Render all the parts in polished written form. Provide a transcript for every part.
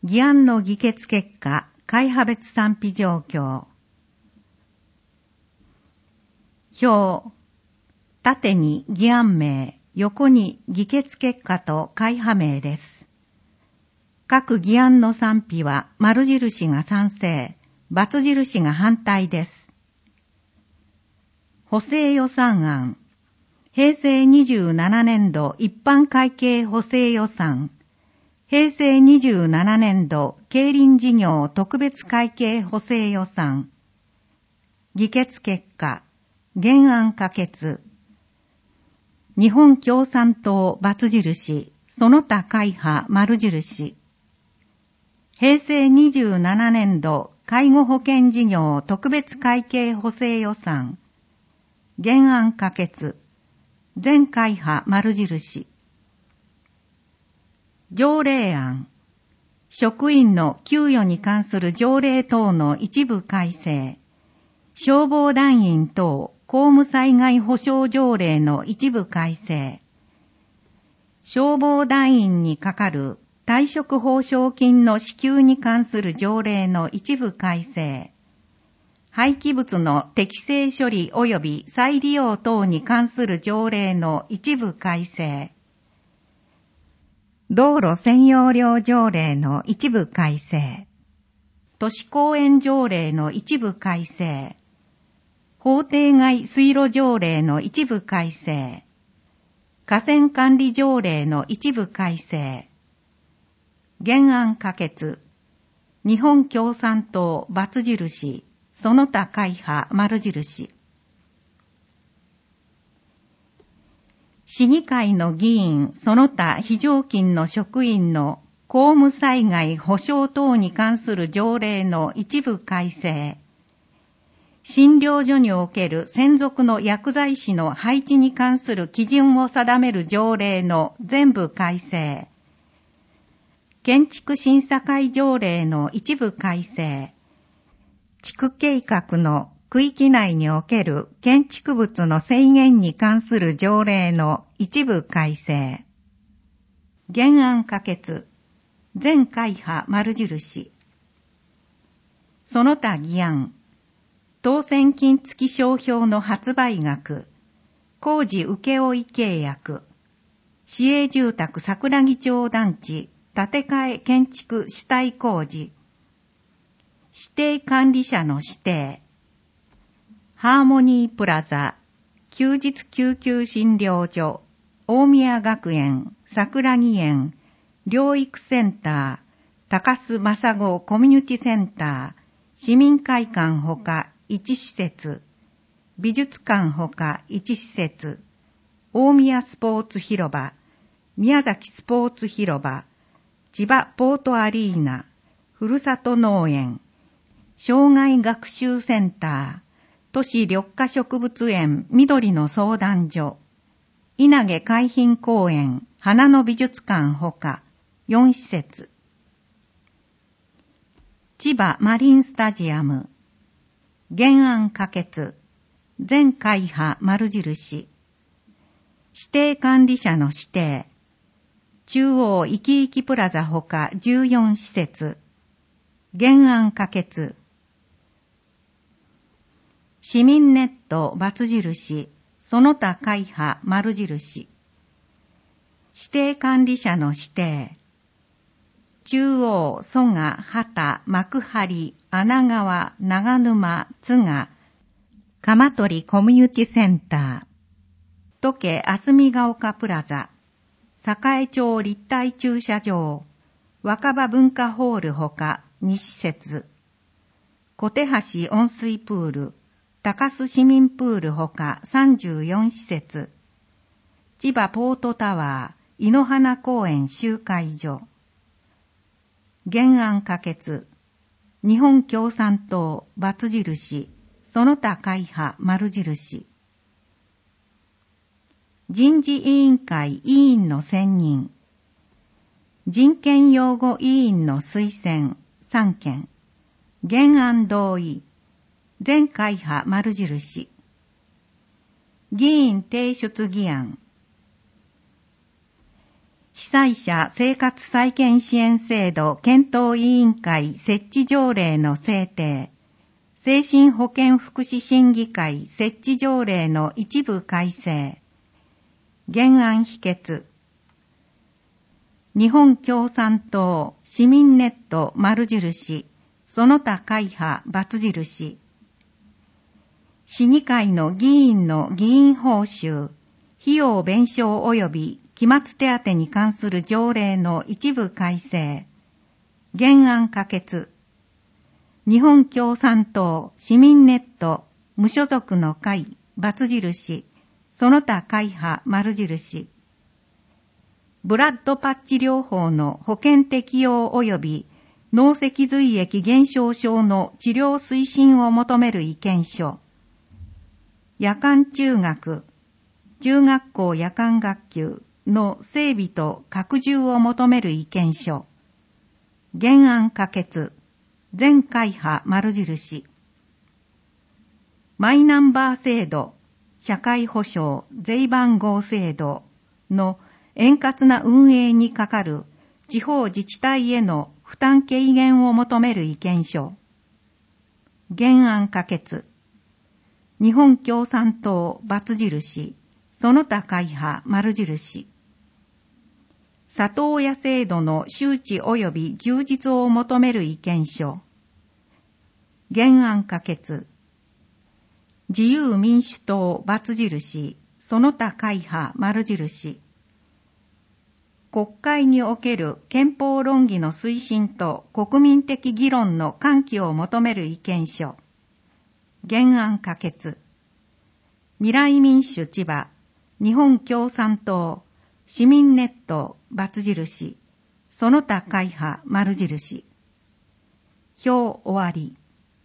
議案の議決結果、会派別賛否状況。表、縦に議案名、横に議決結果と会派名です。各議案の賛否は丸印が賛成、×印が反対です。補正予算案、平成27年度一般会計補正予算、平成27年度競輪事業特別会計補正予算。議決結果、原案可決。日本共産党×印、その他会派丸印。平成27年度介護保険事業特別会計補正予算。原案可決。全会派丸印。条例案。職員の給与に関する条例等の一部改正。消防団員等公務災害保障条例の一部改正。消防団員にかかる退職報奨金の支給に関する条例の一部改正。廃棄物の適正処理及び再利用等に関する条例の一部改正。道路占用料条例の一部改正。都市公園条例の一部改正。法定外水路条例の一部改正。河川管理条例の一部改正。原案可決。日本共産党×印、その他会派丸印。市議会の議員その他非常勤の職員の公務災害保障等に関する条例の一部改正。診療所における専属の薬剤師の配置に関する基準を定める条例の全部改正。建築審査会条例の一部改正。地区計画の区域内における建築物の制限に関する条例の一部改正。原案可決。全会派丸印。その他議案。当選金付商標の発売額。工事請負契約。市営住宅桜木町団地建て替え建築主体工事。指定管理者の指定。ハーモニープラザ、休日救急診療所、大宮学園、桜木園、療育センター、高須正郷コミュニティセンター、市民会館ほか1施設、美術館ほか1施設、大宮スポーツ広場、宮崎スポーツ広場、千葉ポートアリーナ、ふるさと農園、障害学習センター、都市緑化植物園緑の相談所、稲毛海浜公園花の美術館ほか4施設。千葉マリンスタジアム。原案可決。全会派丸印。指定管理者の指定。中央いきいきプラザほか14施設。原案可決。市民ネット×印、その他会派丸印。指定管理者の指定。中央、蘇我、畑、幕張、穴川、長沼、津賀、鎌取コミュニティセンター。都家霞ヶ丘プラザ。栄町立体駐車場。若葉文化ホールほか2施設。小手橋温水プール。高須市民プールほか34施設。千葉ポートタワー、井の花公園集会所。原案可決。日本共産党×印、その他会派丸印。人事委員会委員の選任。人権擁護委員の推薦3件。原案同意。全会派丸印。議員提出議案。 被災者生活再建支援制度検討委員会設置条例の制定、精神保健福祉審議会設置条例の一部改正、原案否決、日本共産党市民ネット丸印、その他会派×印、市議会の議員の議員報酬、費用弁償及び期末手当に関する条例の一部改正、原案可決、日本共産党市民ネット無所属の会×印、その他会派丸印、ブラッドパッチ療法の保険適用及び脳脊髄液減少症の治療推進を求める意見書、夜間中学、中学校夜間学級の整備と拡充を求める意見書、原案可決、全会派丸印、マイナンバー制度、社会保障、税番号制度の円滑な運営にかかる地方自治体への負担軽減を求める意見書、原案可決、日本共産党×印、その他会派丸印、里親制度の周知及び充実を求める意見書、原案可決、自由民主党×印、その他会派丸印、国会における憲法論議の推進と国民的議論の喚起を求める意見書、原案可決、未来民主千葉、日本共産党、市民ネット×印、その他会派丸印。表終わり。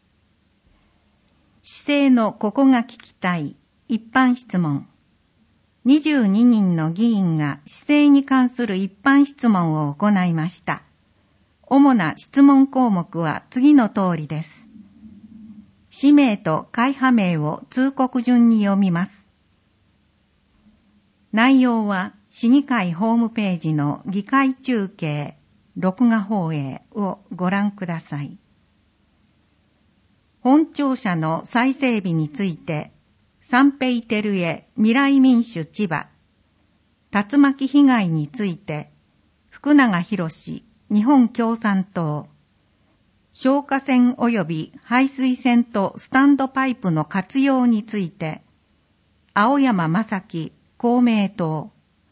市政のここが聞きたい一般質問。22人の議員が市政に関する一般質問を行いました。主な質問項目は次の通りです。氏名と会派名を通告順に読みます。内容は市議会ホームページの議会中継、録画放映をご覧ください。本庁舎の再整備について、三平照江未来民主千葉、竜巻被害について、福永博日本共産党、消火栓及び排水栓とスタンドパイプの活用について、青山正樹公明党、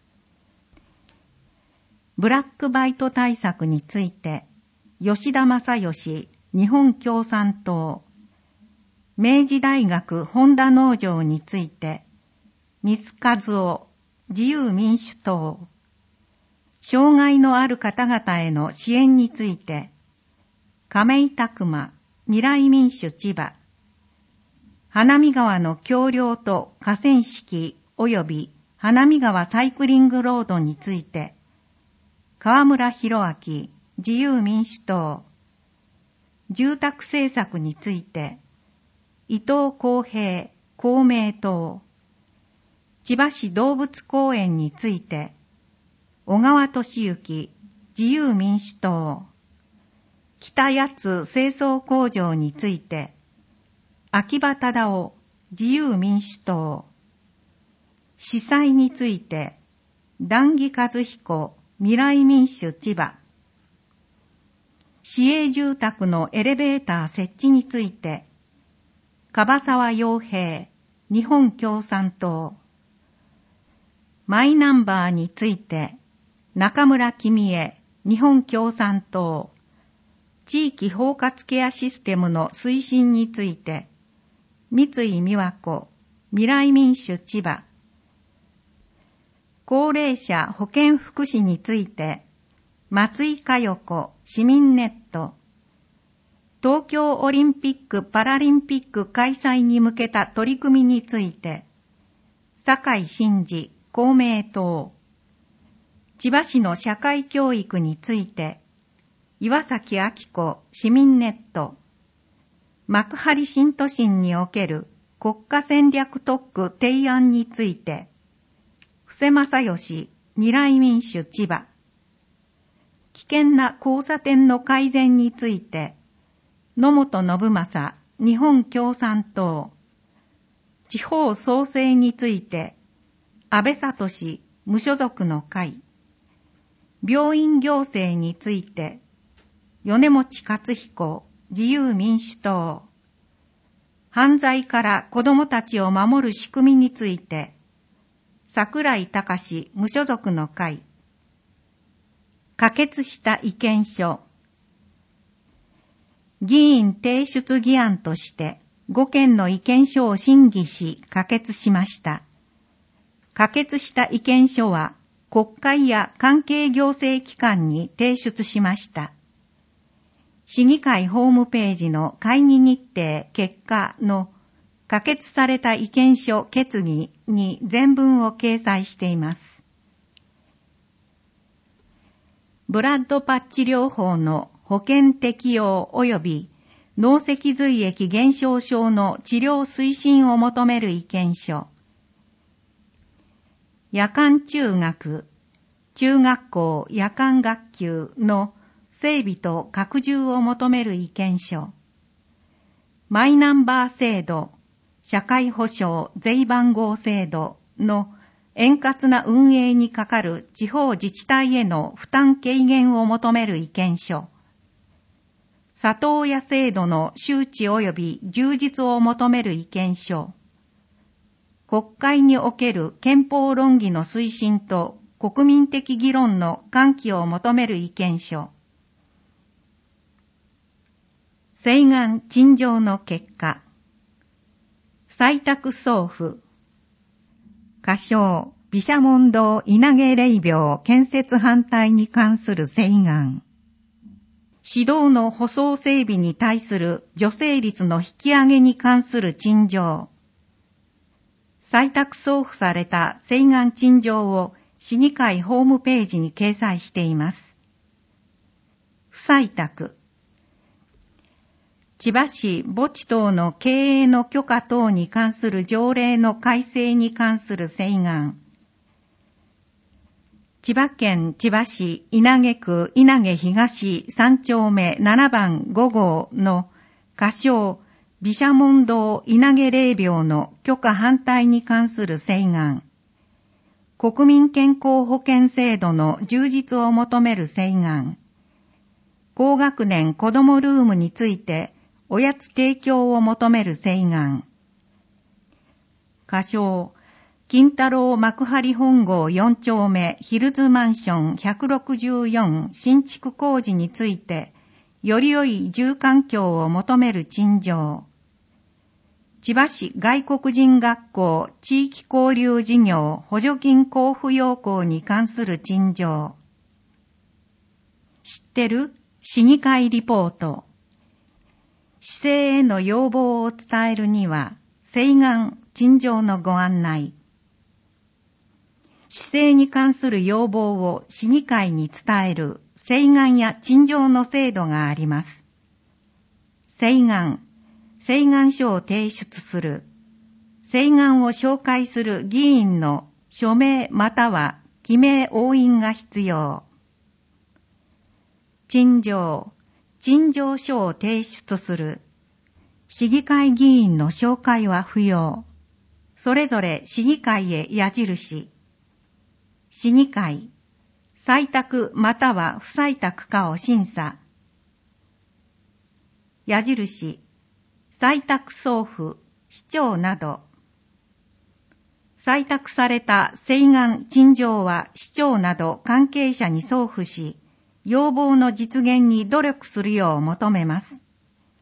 ブラックバイト対策について、吉田正義日本共産党、明治大学本田農場について、三津和夫自由民主党、障害のある方々への支援について、亀井拓馬未来民主千葉、花見川の橋梁と河川敷及び花見川サイクリングロードについて、河村弘明自由民主党、住宅政策について、伊藤公平公明党、千葉市動物公園について、小川俊之自由民主党、北谷津清掃工場について、秋葉忠夫自由民主党、市災について、談義和彦未来民主千葉、市営住宅のエレベーター設置について、樺沢洋平日本共産党、マイナンバーについて、中村公恵日本共産党、地域包括ケアシステムの推進について、三井美和子未来民主千葉、高齢者保健福祉について、松井佳代子市民ネット、東京オリンピック・パラリンピック開催に向けた取り組みについて、酒井真治公明党、千葉市の社会教育について、岩崎明子市民ネット、幕張新都心における国家戦略特区提案について、布施正義未来民主千葉、 危険な交差点の改善について、野本信正、日本共産党。地方創生について、安倍聡、無所属の会。病院行政について、米持克彦、自由民主党。犯罪から子どもたちを守る仕組みについて、櫻井隆、無所属の会。可決した意見書。議員提出議案として5件の意見書を審議し可決しました。可決した意見書は国会や関係行政機関に提出しました。市議会ホームページの会議日程結果の可決された意見書決議に全文を掲載しています。ブラッドパッチ療法の保険適用及び脳脊髄液減少症の治療推進を求める意見書。夜間中学、中学校夜間学級の整備と拡充を求める意見書。マイナンバー制度、社会保障税番号制度の円滑な運営にかかる地方自治体への負担軽減を求める意見書。里親制度の周知及び充実を求める意見書。国会における憲法論議の推進と国民的議論の喚起を求める意見書。請願陳情の結果。採択送付。仮称、毘沙門堂稲毛霊廟建設反対に関する請願。指導の舗装整備に対する助成率の引き上げに関する陳情。採択送付された請願陳情を市議会ホームページに掲載しています。不採択。千葉市墓地等の経営の許可等に関する条例の改正に関する請願。千葉県千葉市稲毛区稲毛東3丁目7番5号の仮称毘沙門堂稲毛霊廟の許可反対に関する請願。国民健康保険制度の充実を求める請願。高学年子どもルームについておやつ提供を求める請願。仮称金太郎幕張本郷4丁目ヒルズマンション164新築工事についてより良い住環境を求める陳情。千葉市外国人学校地域交流事業補助金交付要項に関する陳情。知ってる？市議会リポート。市政への要望を伝えるには、請願、陳情のご案内。市政に関する要望を市議会に伝える請願や陳情の制度があります。請願、請願書を提出する。請願を紹介する議員の署名または記名押印が必要。陳情、陳情書を提出する。市議会議員の紹介は不要。それぞれ市議会へ矢印。市議会、採択または不採択かを審査。矢印、採択送付、市長など。採択された請願、陳情は市長など関係者に送付し、要望の実現に努力するよう求めます。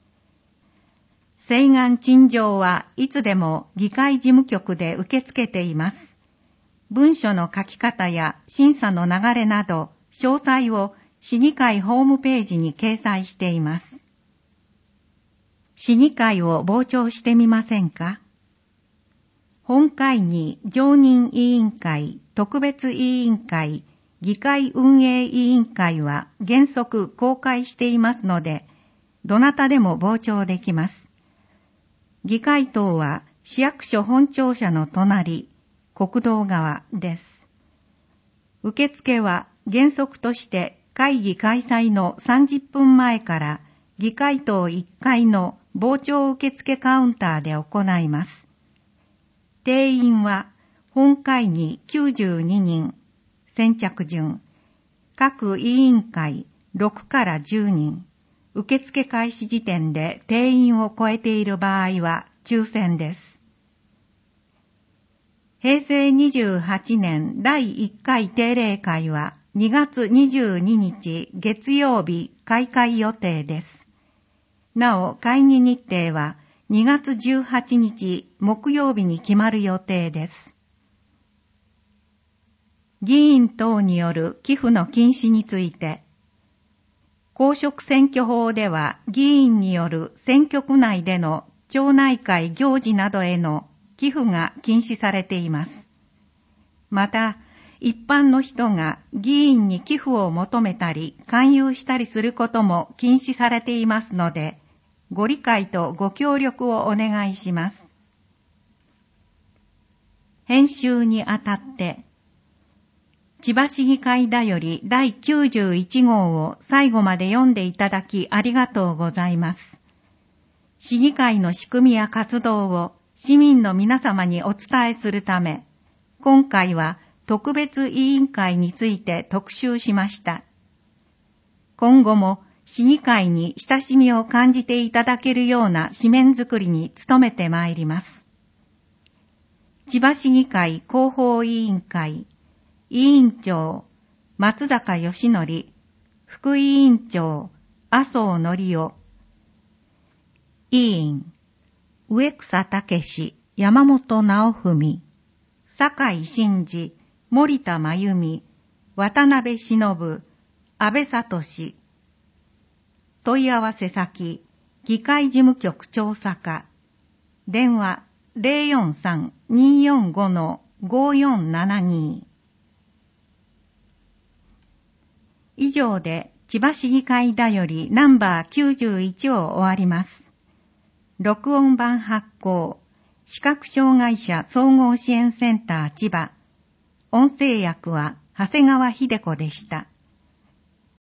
請願陳情はいつでも議会事務局で受け付けています。文書の書き方や審査の流れなど詳細を市議会ホームページに掲載しています。市議会を傍聴してみませんか？本会議常任委員会、特別委員会、議会運営委員会は原則公開していますので、どなたでも傍聴できます。議会棟は市役所本庁舎の隣、国道側です。受付は原則として会議開催の30分前から議会棟1階の傍聴受付カウンターで行います。定員は本会議92人、先着順、各委員会6から10人、受付開始時点で定員を超えている場合は抽選です。平成28年第1回定例会は2月22日月曜日開会予定です。なお、会議日程は2月18日木曜日に決まる予定です。議員等による寄付の禁止について、公職選挙法では議員による選挙区内での町内会行事などへの寄付が禁止されています。また、一般の人が議員に寄付を求めたり勧誘したりすることも禁止されていますので、ご理解とご協力をお願いします。編集にあたって、千葉市議会だより第91号を最後まで読んでいただきありがとうございます。市議会の仕組みや活動を市民の皆様にお伝えするため、今回は特別委員会について特集しました。今後も市議会に親しみを感じていただけるような紙面作りに努めてまいります。千葉市議会広報委員会委員長松坂義則、副委員長麻生則夫、委員植草武史、山本直文、酒井真嗣、森田真由美、渡辺忍、安倍聡。問い合わせ先、議会事務局調査課、電話 043-245-5472。以上で千葉市議会だよりナンバー91を終わります。録音版発行、視覚障害者総合支援センター千葉。音声役は長谷川秀子でした。